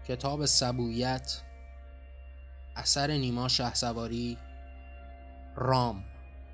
کتاب سبویت، اثر نیما شهسواری، رام.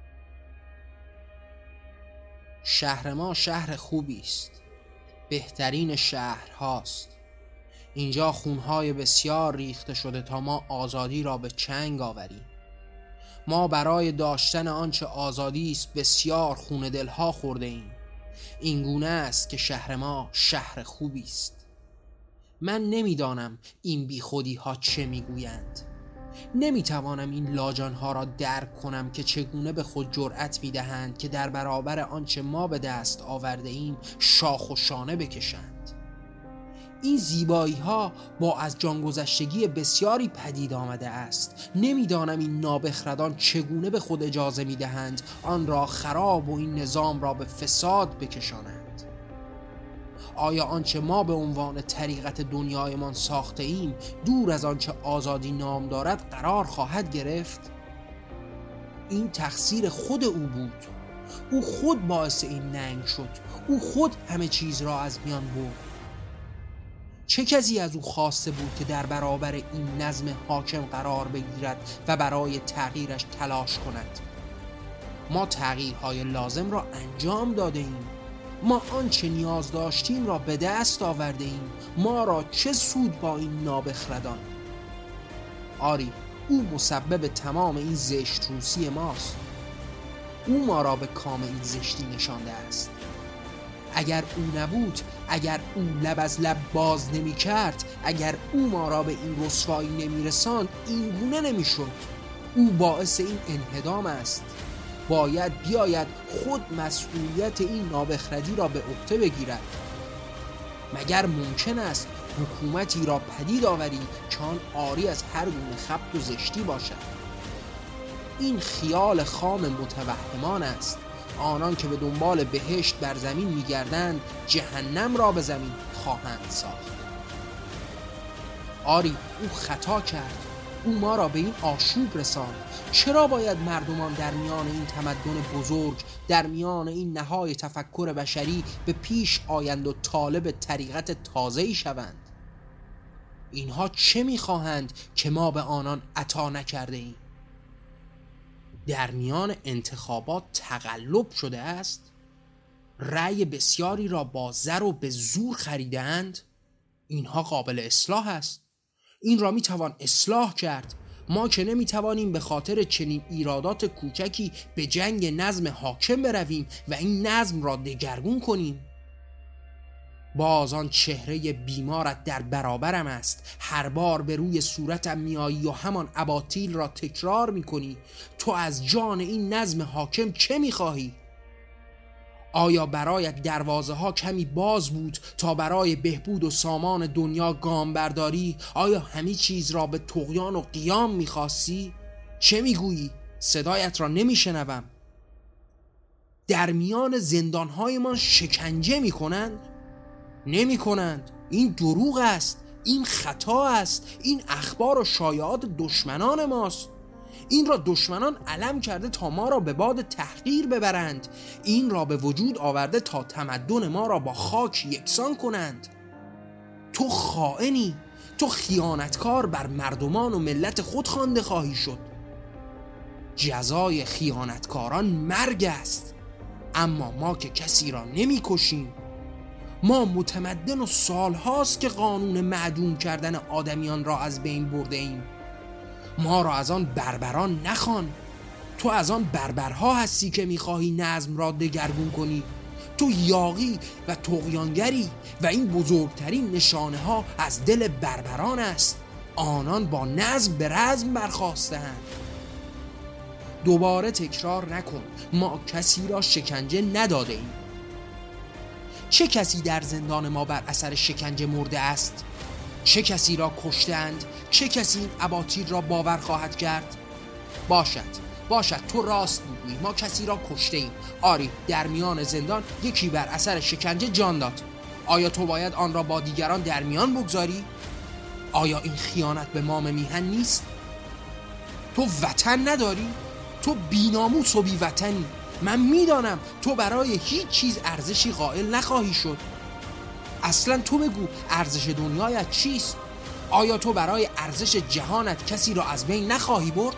شهر ما شهر خوبی است، بهترین شهرهاست. اینجا خونهای بسیار ریخته شده تا ما آزادی را به چنگ آوریم. ما برای داشتن آنچه آزادی است بسیار خون دلها خورده ایم. این گونه است که شهر ما شهر خوبی است. من نمیدانم این بیخودی ها چه میگویند. نمیتوانم این لاجان ها را درک کنم که چگونه به خود جرأت میدهند که در برابر آنچه ما به دست آورده ایم شاخ و شانه بکشند. این زیبایی ها با از جانگذشتگی بسیاری پدید آمده است. نمیدانم این نابخردان چگونه به خود اجازه میدهند آن را خراب و این نظام را به فساد بکشانند. آیا آنچه ما به عنوان طریقت دنیایمان ساخته ایم دور از آنچه آزادی نام دارد قرار خواهد گرفت؟ این تقصیر خود او بود. او خود باعث این ننگ شد. او خود همه چیز را از میان برد. چه کسی از او خواسته بود که در برابر این نظم حاکم قرار بگیرد و برای تغییرش تلاش کند؟ ما تغییرهای لازم را انجام داده ایم. ما آنچه نیاز داشتیم را به دست آورده ایم. ما را چه سود با این نابخردان؟ آری، او مسبب تمام این زشت روسی ماست. او ما را به کام این زشتی نشانده است. اگر او نبود، اگر او لب از لب باز نمی کرد، اگر او ما را به این رسوایی نمی رساند، این گونه نمی شد. او باعث این انهدام است. باید بیاید خود مسئولیت این نابخردی را به عهده بگیرد. مگر ممکن است حکومتی را پدید آوری که آن عاری از هر گونه خبث و زشتی باشد؟ این خیال خام متوهمان است. آنان که به دنبال بهشت بر زمین می‌گردند جهنم را به زمین خواهند ساخت. آری، او خطا کرد. او ما را به این آشوب رساند. چرا باید مردمان در میان این تمدن بزرگ، در میان این نهای تفکر بشری به پیش آیند و طالب طریقت تازه‌ای شوند؟ اینها چه می‌خواهند که ما به آنان عطا نکرده ایم؟ در میان انتخابات تقلب شده است. رأی بسیاری را با زر و به زور خریدند. اینها قابل اصلاح است. این را میتوان اصلاح کرد. ما که نمیتوانیم به خاطر چنین ایرادات کوچکی به جنگ نظم حاکم برویم و این نظم را دگرگون کنیم. باز آن چهره بیمارت در برابرم است. هر بار به روی صورتم میایی و همان اباطیل را تکرار میکنی. تو از جان این نظم حاکم چه میخواهی؟ آیا برایت دروازه ها کمی باز بود تا برای بهبود و سامان دنیا گام برداری؟ آیا همه چیز را به طغیان و قیام میخواستی؟ چه میگویی؟ صدایت را نمیشنوم. در میان زندانهایمان شکنجه میکنند؟ نمیکنند. این دروغ است. این خطا است. این اخبار و شایعات دشمنان ماست. این را دشمنان علم کرده تا ما را به باد تحقیر ببرند. این را به وجود آورده تا تمدن ما را با خاک یکسان کنند. تو خائنی. تو خیانتکار بر مردمان و ملت خود خوانده خواهی شد. جزای خیانتکاران مرگ است. اما ما که کسی را نمی کشیم. ما متمدن و سالهاست که قانون معدوم کردن آدمیان را از بین برده ایم. ما را از آن بربران نخوان. تو از آن بربرها هستی که میخواهی نظم را دگرگون کنی. تو یاغی و طغیانگری و این بزرگترین نشانه ها از دل بربران است. آنان با نظم به رزم برخاسته‌اند. دوباره تکرار نکن. ما کسی را شکنجه نداده ایم. چه کسی در زندان ما بر اثر شکنجه مرده است؟ چه کسی را کشتند؟ چه کسی این اباطیل را باور خواهد کرد؟ باشد تو راست میگویی. ما کسی را کشته ایم. آری، در میان زندان یکی بر اثر شکنجه جان داد. آیا تو باید آن را با دیگران در میان بگذاری؟ آیا این خیانت به مام میهن نیست؟ تو وطن نداری؟ تو بی‌ناموس و بی‌وطنی. من میدانم تو برای هیچ چیز ارزشی قائل نخواهی شد. اصلا تو بگو ارزش دنیایت چیست؟ آیا تو برای ارزش جهانت کسی را از بین نخواهی برد؟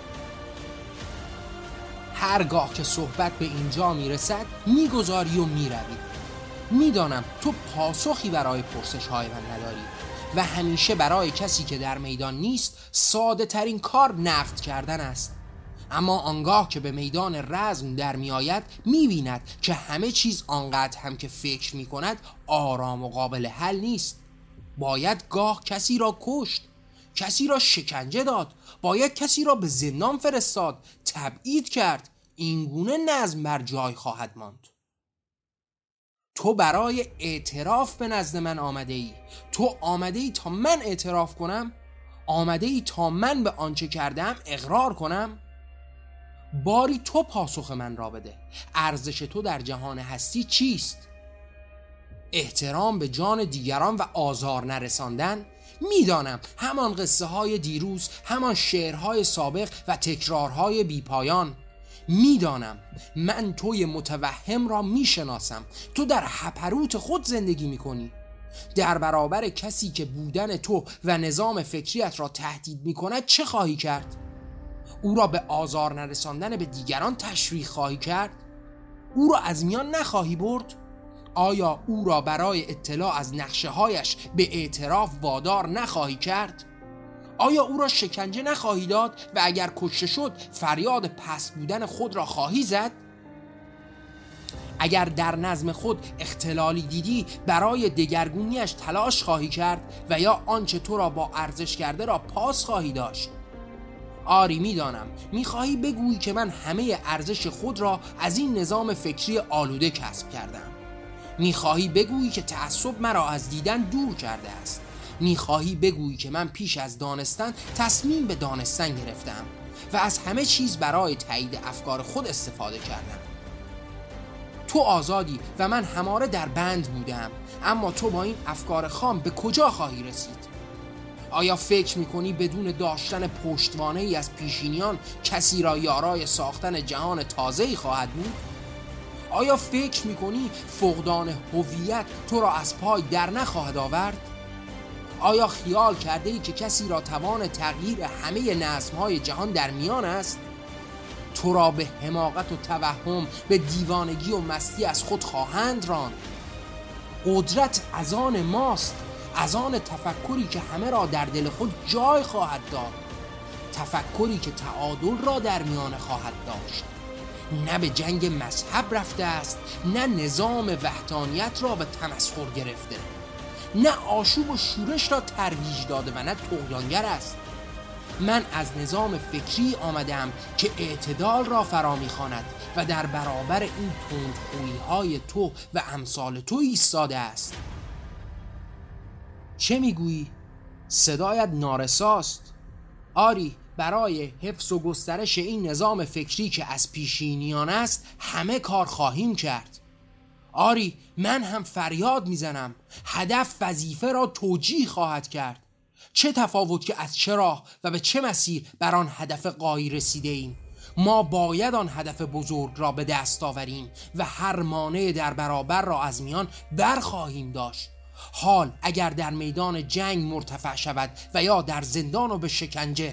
هرگاه که صحبت به اینجا میرسد میگذاری و میروی. میدانم تو پاسخی برای پرسش‌های من نداری و همیشه برای کسی که در میدان نیست ساده ترین کار نقد کردن است. اما آنگاه که به میدان رزم در می آید می بیند که همه چیز آنقدر هم که فکر می کند آرام و قابل حل نیست. باید گاه کسی را کشت، کسی را شکنجه داد، باید کسی را به زندان فرستاد، تبعید کرد. اینگونه نظم بر جای خواهد ماند. تو برای اعتراف به نزد من آمده ای. تو آمده ای تا من اعتراف کنم؟ آمده ای تا من به آنچه کردم اقرار کنم؟ باری تو پاسخ من را بده. ارزش تو در جهان هستی چیست؟ احترام به جان دیگران و آزار نرساندن؟ میدانم همان قصه های دیروز، همان شعرهای سابق و تکرارهای بیپایان. میدانم من توی متوهم را میشناسم. تو در هپروت خود زندگی میکنی. در برابر کسی که بودن تو و نظام فکریت را تهدید میکند چه خواهی کرد؟ او را به آزار نرساندن به دیگران تشویق خواهی کرد؟ او را از میان نخواهی برد؟ آیا او را برای اطلاع از نقشه هایش به اعتراف وادار نخواهی کرد؟ آیا او را شکنجه نخواهی داد و اگر کشته شد فریاد پست بودن خود را خواهی زد؟ اگر در نظم خود اختلالی دیدی برای دگرگونیش تلاش خواهی کرد و یا آنچه تو را با ارزش کرده را پاس خواهی داشت؟ آری میدانم میخواهی بگویی که من همه ارزش خود را از این نظام فکری آلوده کسب کردم. میخواهی بگویی که تعصب مرا از دیدن دور کرده است. میخواهی بگویی که من پیش از دانستن تصمیم به دانستن گرفتم و از همه چیز برای تایید افکار خود استفاده کردم. تو آزادی و من هماره در بند بودم، اما تو با این افکار خام به کجا خواهی رسید؟ آیا فکر میکنی بدون داشتن پشتوانه‌ای از پیشینیان کسی را یارای ساختن جهان تازه‌ای خواهد بود؟ آیا فکر میکنی فقدان هویت تو را از پای در نخواهد آورد؟ آیا خیال کرده ای که کسی را توان تغییر همه نظم‌های جهان در میان است؟ تو را به حماقت و توهم، به دیوانگی و مستی از خود خواهند راند. قدرت از آن ماست، از آن تفکری که همه را در دل خود جای خواهد داد، تفکری که تعادل را در میان خواهد داشت. نه به جنگ مذهب رفته است، نه نظام وحدانیت را به تمسخر گرفته، نه آشوب و شورش را ترویج داده و نه طغیانگر است. من از نظام فکری آمدم که اعتدال را فرا می‌خواند و در برابر این تندخویی‌های تو و امثال تو ایستاده است. چه میگویی؟ صدایت نارساست. آری، برای حفظ و گسترش این نظام فکری که از پیشینیان است همه کار خواهیم کرد. آری، من هم فریاد میزنم. هدف وظیفه را توجیه خواهد کرد. چه تفاوت که از چه راه و به چه مسیر بر آن هدف غایی رسیده ایم. ما باید آن هدف بزرگ را به دست آوریم و هر مانع در برابر را از میان برخواهیم داشت. حال اگر در میدان جنگ مرتفع شود و یا در زندان و به شکنجه.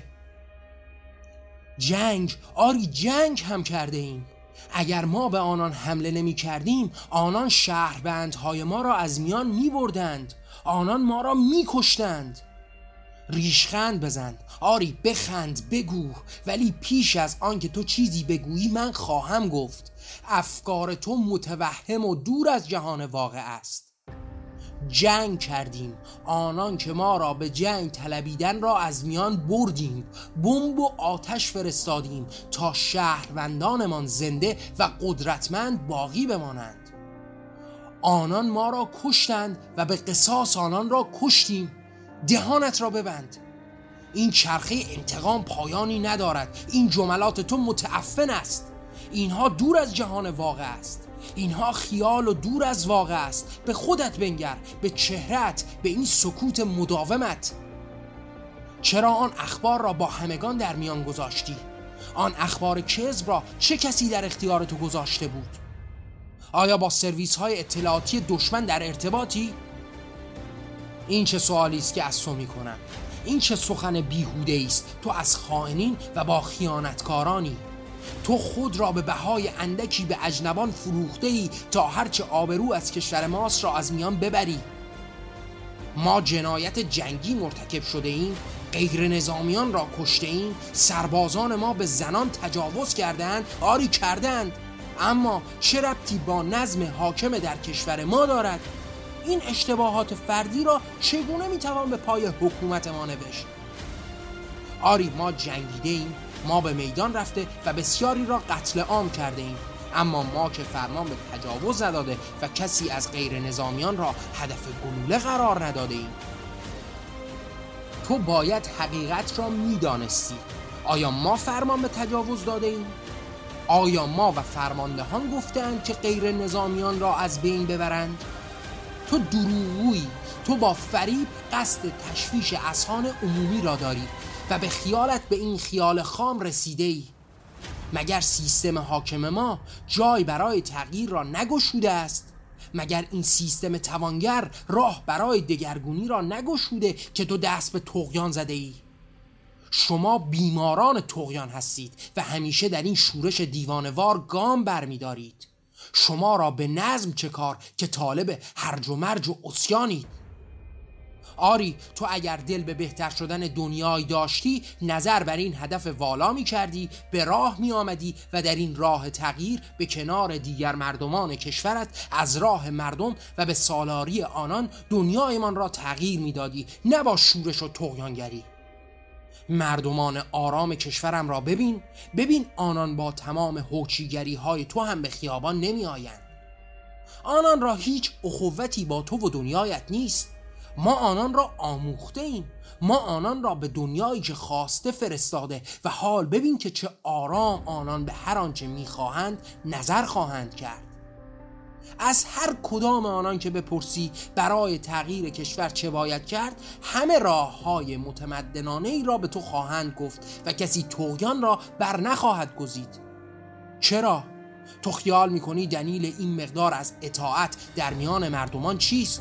جنگ، آری جنگ هم کرده ایم. اگر ما به آنان حمله نمی کردیم، آنان شهروندهای ما را از میان می بردند. آنان ما را می کشتند. ریشخند بزن، آری بخند، بگو، ولی پیش از آن که تو چیزی بگویی من خواهم گفت. افکار تو متوهم و دور از جهان واقع است. جنگ کردیم، آنان که ما را به جنگ طلبیدن را از میان بردیم. بمب و آتش فرستادیم تا شهروندانمان زنده و قدرتمند باقی بمانند. آنان ما را کشتند و به قصاص آنان را کشتیم. دهانت را ببند. این چرخه انتقام پایانی ندارد. این جملات تو متعفن است. اینها دور از جهان واقع است. اینها خیال و دور از واقع است. به خودت بنگر، به چهرت، به این سکوت مداومت. چرا آن اخبار را با همگان در میان گذاشتی؟ آن اخبار کذب را چه کسی در اختیار تو گذاشته بود؟ آیا با سرویس های اطلاعاتی دشمن در ارتباطی؟ این چه سوالی است که از تو میکنم؟ این چه سخن بیهوده است؟ تو از خائنین و با خیانتکارانی. تو خود را به بهای اندکی به اجنبان فروخته ای تا هرچه آبرو از کشور ماست را از میان ببری. ما جنایت جنگی مرتکب شده ایم، غیر نظامیان را کشته ایم، سربازان ما به زنان تجاوز کردند، آری کردند، اما چه ربطی با نظم حاکم در کشور ما دارد؟ این اشتباهات فردی را چگونه میتوان به پای حکومت ما نوشت؟ آری ما جنگیده ایم، ما به میدان رفته و بسیاری را قتل عام کرده ایم، اما ما که فرمان به تجاوز نداده و کسی از غیر نظامیان را هدف گلوله قرار نداده ایم. تو باید حقیقت را میدانستی. آیا ما فرمان به تجاوز داده ایم؟ آیا ما و فرماندهان گفتند که غیر نظامیان را از بین ببرند؟ تو دروغگویی، تو با فریب قصد تشویش اذهان عمومی را داری و به خیالت به این خیال خام رسیده ای. مگر سیستم حاکم ما جای برای تغییر را نگشوده است؟ مگر این سیستم توانگر راه برای دگرگونی را نگشوده که تو دست به طغیان زده ای؟ شما بیماران طغیان هستید و همیشه در این شورش دیوانوار گام برمی دارید. شما را به نظم چه کار که طالب هرج و مرج و عصیانید؟ آری تو اگر دل به بهتر شدن دنیای داشتی، نظر بر این هدف والا می کردی، به راه می آمدی و در این راه تغییر به کنار دیگر مردمان کشورت از راه مردم و به سالاری آنان دنیایمان را تغییر می دادی، نه با شورش و طغیانگری. مردمان آرام کشورم را ببین آنان با تمام هوچیگری های تو هم به خیابان نمی آیند. آنان را هیچ اخوتی با تو و دنیایت نیست. ما آنان را آموخته ایم، ما آنان را به دنیایی که خواسته فرستاده و حال ببین که چه آرام آنان به هر آنچه میخواهند نظر خواهند کرد. از هر کدام آنان که بپرسی برای تغییر کشور چه باید کرد، همه راه های متمدنانه ای را به تو خواهند گفت و کسی طغیان را بر نخواهد گزید. چرا؟ تو خیال میکنی دلیل این مقدار از اطاعت در میان مردمان چیست؟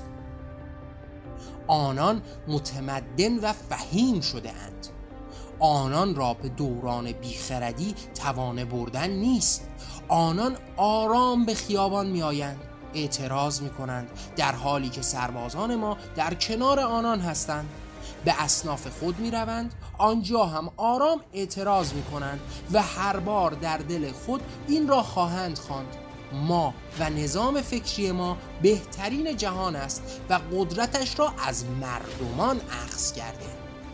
آنان متمدن و فهیم شده اند. آنان را به دوران بیخردی توانه بردن نیست. آنان آرام به خیابان می آیند، اعتراض می کنند، در حالی که سربازان ما در کنار آنان هستند. به اصناف خود می روند، آنجا هم آرام اعتراض می کنند و هر بار در دل خود این را خواهند خواند: ما و نظام فکری ما بهترین جهان است و قدرتش را از مردمان اخذ کرده.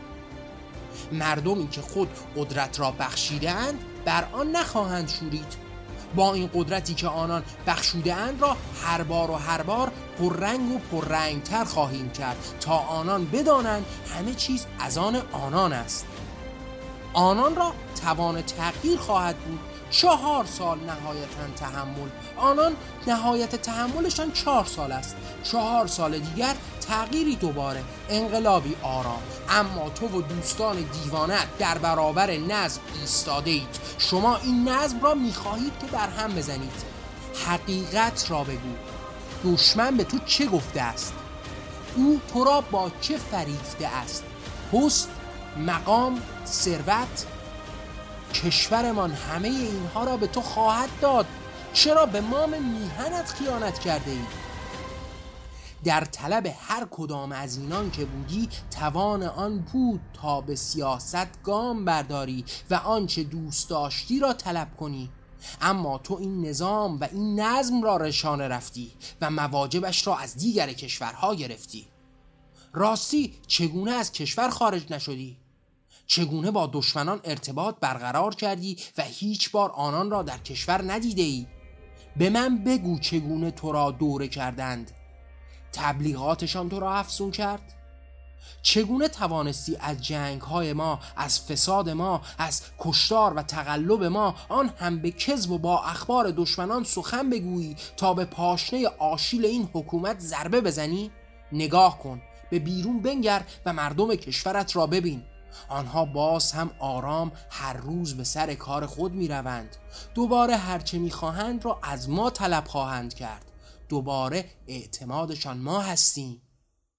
مردمی که خود قدرت را بخشیدند بر آن نخواهند شورید. با این قدرتی که آنان بخشوده‌اند را هر بار پررنگ و پررنگتر خواهیم کرد تا آنان بدانند همه چیز از آن آنان است. آنان را توان تغییر خواهد بود. 4 سال نهایتاً تحمل. آنان نهایت تحملشان 4 سال است. 4 سال دیگر تغییری دوباره، انقلابی آرام. اما تو و دوستان دیوانه در برابر نظم ایستاده اید. شما این نظم را میخواهید که برهم بزنید. حقیقت را بگو. دشمن به تو چه گفته است؟ او تو را با چه فریفته است؟ پست، مقام، ثروت؟ کشورمان همه اینها را به تو خواهد داد. چرا به مام میهنت خیانت کرده ای؟ در طلب هر کدام از اینان که بودی توان آن بود تا به سیاست گام برداری و آنچه دوست داشتی را طلب کنی. اما تو این نظام و این نظم را رشانه رفتی و مواجبش را از دیگر کشورها گرفتی. راستی چگونه از کشور خارج نشدی؟ چگونه با دشمنان ارتباط برقرار کردی و هیچ بار آنان را در کشور ندیده ای؟ به من بگو چگونه تو را دوره کردند؟ تبلیغاتشان تو را افزون کرد؟ چگونه توانستی از جنگ‌های ما، از فساد ما، از کشتار و تقلب ما، آن هم به کذب و با اخبار دشمنان سخن بگویی تا به پاشنه آشیل این حکومت ضربه بزنی؟ نگاه کن، به بیرون بنگر و مردم کشورت را ببین. آنها باز هم آرام هر روز به سر کار خود می روند. دوباره هرچه می خواهند را از ما طلب خواهند کرد. دوباره اعتمادشان ما هستیم.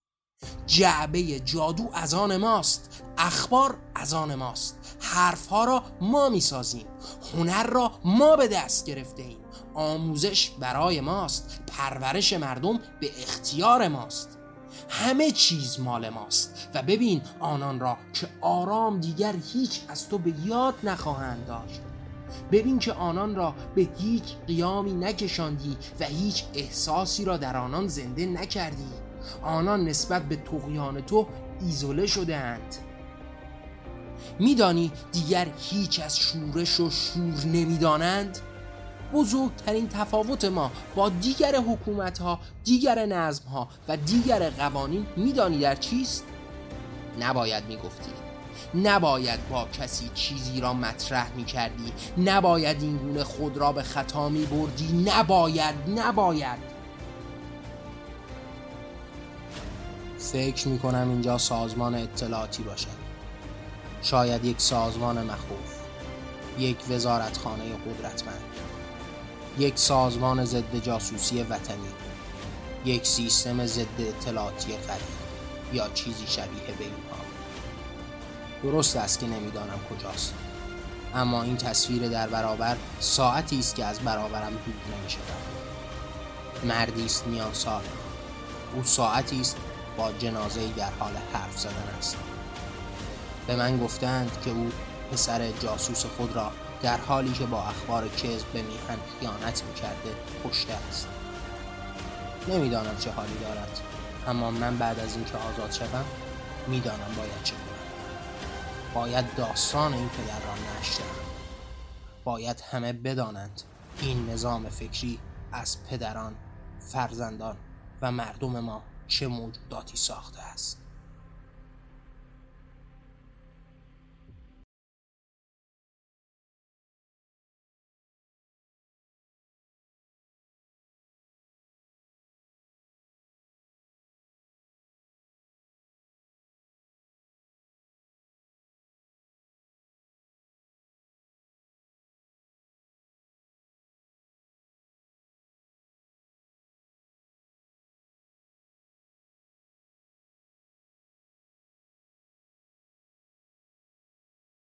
جعبه جادو از آن ماست، اخبار از آن ماست، حرفها را ما می سازیم، هنر را ما به دست گرفته ایم، آموزش برای ماست، پرورش مردم به اختیار ماست، همه چیز مال ماست. و ببین آنان را که آرام دیگر هیچ از تو به یاد نخواهند داشت. ببین که آنان را به هیچ قیامی نکشاندی و هیچ احساسی را در آنان زنده نکردی. آنان نسبت به طغیان تو ایزوله شده اند. میدانی دیگر هیچ از شورش و شور نمیدانند؟ بزرگترین تفاوت ما با دیگر حکومت‌ها، دیگر نظم‌ها و دیگر قوانین میدانی در چیست؟ نباید میگفتی، نباید با کسی چیزی را مطرح میکردی، نباید این گونه خود را به خطا میبردی، نباید. فکر میکنم اینجا سازمان اطلاعاتی باشد، شاید یک سازمان مخوف، یک وزارتخانه قدرتمند، یک سازمان ضد جاسوسی وطنی، یک سیستم ضد اطلاعاتی قوی یا چیزی شبیه به اینها. درست است که نمیدانم کجاست، اما این تصویر در برابر ساعتی است که از برابرم دور نمی‌شود. مردی است میان سال، او ساعتی است با جنازه‌ای در حال حرف زدن است. به من گفتند که او پسر جاسوس خود را در حالی که با اخبار کذب به میهن خیانت می‌کرده کشته است. نمیدانم چه حالی دارد، اما من بعد از اینکه آزاد شدم میدانم باید چه کنم. باید داستان این پدر را نشر دهم. باید همه بدانند این نظام فکری از پدران، فرزندان و مردم ما چه موجوداتی ساخته است.